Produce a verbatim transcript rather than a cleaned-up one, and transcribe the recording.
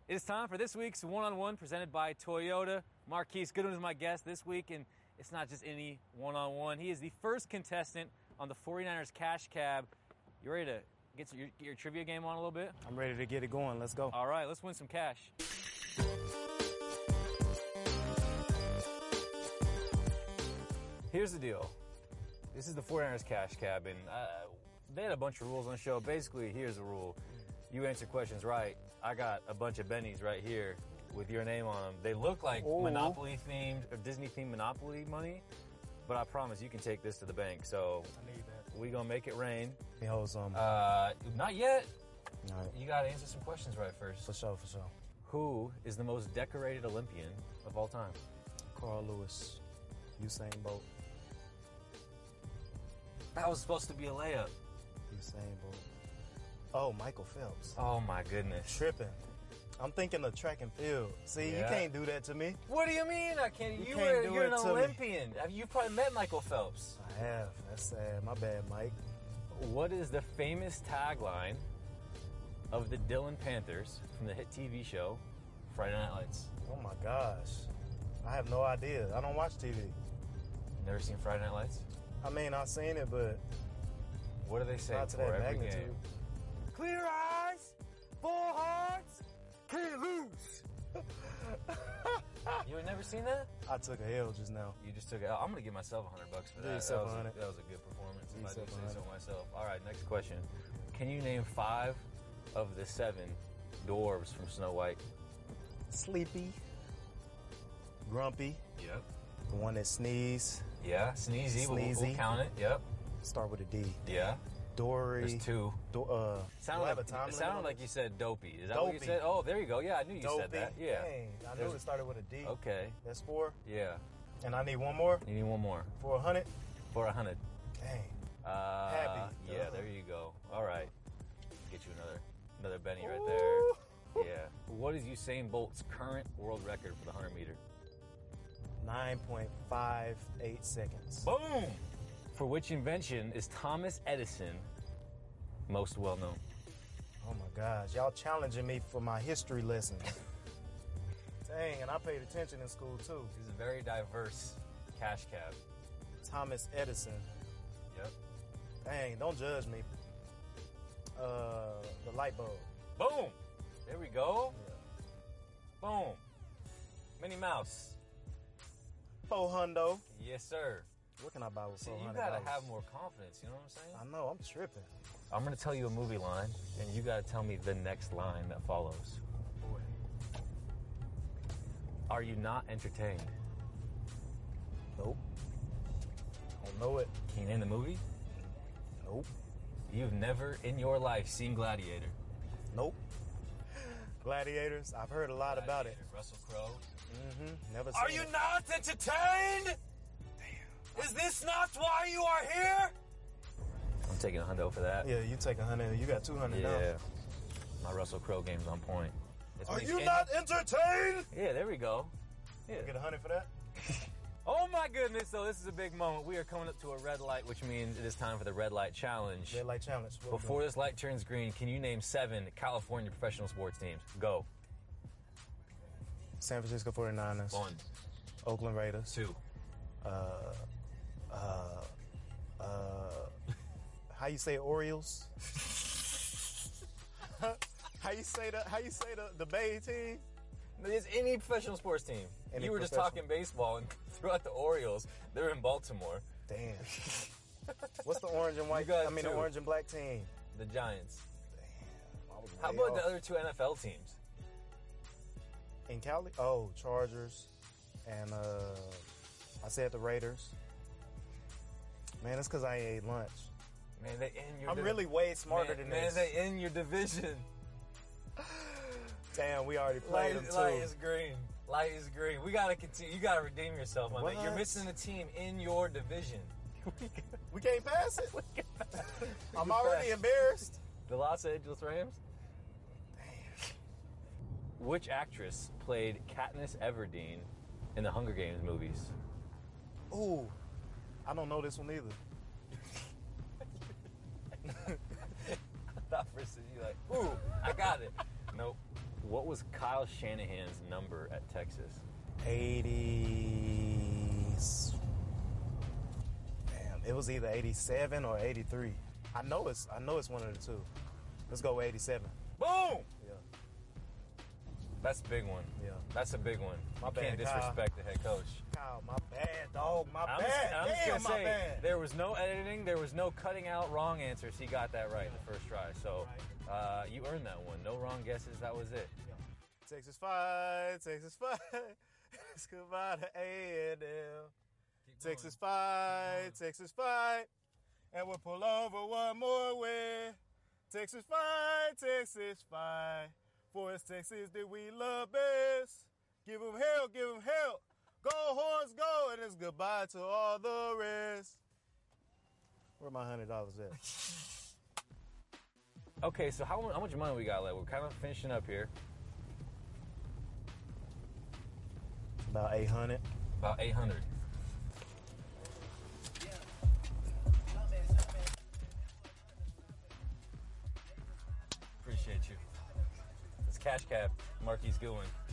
It is time for this week's one-on-one presented by Toyota. Marquise Goodwin is my guest this week, and it's not just any one-on-one. He is the first contestant on the forty-niners Cash Cab. You ready to get your, get your trivia game on a little bit? I'm ready to get it going. Let's go. All right, let's win some cash. Here's the deal. This is the forty-niners Cash Cab, and uh, they had a bunch of rules on the show. Basically, here's the rule. You answer questions right. I got a bunch of bennies right here with your name on them. They look like Ooh. Monopoly-themed or Disney-themed Monopoly money, but I promise you can take this to the bank. So I need that. we gonna make it rain. Let me hold some. Uh, not yet. All right. You gotta answer some questions right first. For sure, for sure. Who is the most decorated Olympian of all time? Carl Lewis. Usain Bolt. That was supposed to be a layup. Usain Bolt. Oh, Michael Phelps. Oh my goodness. Tripping. I'm thinking of track and field. See, Yeah. you can't do that to me. What do you mean? I can't. You, You were, can't do you're it an to me. Olympian. Have you probably met Michael Phelps? I have. That's sad. My bad, Mike. What is the famous tagline of the Dillon Panthers from the hit T V show Friday Night Lights? Oh my gosh. I have no idea. I don't watch T V. Never seen Friday Night Lights? I mean, I've seen it, but What do they say not to before that every magnitude. game? Clear eyes, full hearts, can't lose. You had never seen that? I took a L just now. You just took it. I'm gonna give myself a hundred bucks for Give that. That yourself was, a a, hundred. that was a good performance. If I do yourself a say so hundred. myself. All right, next question. Can you name five of the seven dwarves from Snow White? Sleepy. Grumpy. Yep. The one that sneezes. Yeah, Sneezy. We'll, we'll Sneezy. count it. Yep. Start with a D. Yeah. Dory. There's two. Do, uh, Sounded do I have like, a time it limit sounded on like this? you said dopey. Is that what you Dopey. said? Oh, there you go. Yeah, I knew you Dopey. said that. Yeah. Dang, I knew There's- it started with a D. Okay. That's four. Yeah. And I need one more You need one more for a hundred. for a hundred. Dang. Uh, Happy. Yeah, Ugh. there you go. All right. Get you another another Benny right Ooh. there. Yeah. What is Usain Bolt's current world record for the one hundred meter? nine point five eight seconds. Boom! For which invention is Thomas Edison most well known? Oh my gosh. Y'all challenging me for my history lessons. Dang, and I paid attention in school too. This is a very diverse cash cab. Thomas Edison. Yep. Dang, don't judge me. Uh, the light bulb. Boom! There we go. Yeah. Boom. Minnie Mouse. Four hundo. Yes, sir. What can I buy with See, four you hundred? gotta have more confidence, you know what I'm saying? I know, I'm tripping. I'm gonna tell you a movie line, and you gotta tell me the next line that follows. Boy. Are you not entertained? Nope. Don't know it. Can you name the movie? Nope. You've never in your life seen Gladiator. Nope. Gladiators. I've heard a lot about it. Gladiator, Russell Crowe. Mm-hmm. Never seen Are you it. not entertained? Damn. Is this not why you are here? I'm taking a hundo for that. Yeah, you take a hundred. You got two hundred Yeah. now. My Russell Crowe game's on point. It's Are when he's you in- not entertained? Yeah, there we go. Get Yeah. a hundred for that. Oh my goodness, so this is a big moment. We are coming up to a red light, which means it is time for the red light challenge. Red light challenge. What we Before doing? this light turns green, can you name seven California professional sports teams? Go. San Francisco forty-niners. One, Oakland Raiders. two, Uh, uh, uh, how you say Orioles? how you say the How you say the the Bay team? It's any professional sports team. Any you were just professional. talking baseball and threw out the Orioles. They're in Baltimore. Damn. What's the orange and white? You got I mean two. the orange and black team. The Giants. Damn. I was How way about the off. other two N F L teams? In Cali? Oh, Chargers, and uh, I said the Raiders. Man, that's because I ain't ate lunch. Man, they in your I'm div- really way smarter man, than man, this. they in your division. Damn, we already played Light, them too. light is green. Light is green. We gotta continue. You gotta redeem yourself, my man. What? You're missing a team in your division. We can't pass it. I'm already pass. embarrassed. The Los Angeles Rams. Which actress played Katniss Everdeen in the Hunger Games movies? Ooh, I don't know this one either. I thought for a second you're like, ooh, I got it. Nope. What was Kyle Shanahan's number at Texas? eighty. Damn, it was either eighty-seven or eighty-three. I know it's I know it's one of the two. Let's go with eighty-seven. Boom! Yeah. That's a big one. Yeah. That's a big one. My You bad, can't disrespect the head coach. Kyle, my bad, dog. My I'm bad. just, I'm just Damn, gonna my say bad. there was no editing, there was no cutting out wrong answers. He got that right the first try. So uh, you earned that one. No wrong guesses. That was it. Texas fight, Texas fight. It's goodbye to A and M. Texas fight, Texas fight. And we'll pull over one more way. Texas fight, Texas fight. For it's Texas that we love best. Give them hell, give them hell. Go horns, go. And it's goodbye to all the rest. Where my one hundred dollars at? Okay, so how, how much money we got left? We're kind of finishing up here. About eight hundred. About eight hundred. Appreciate you. It's Cash Cab, Marquise Goodwin.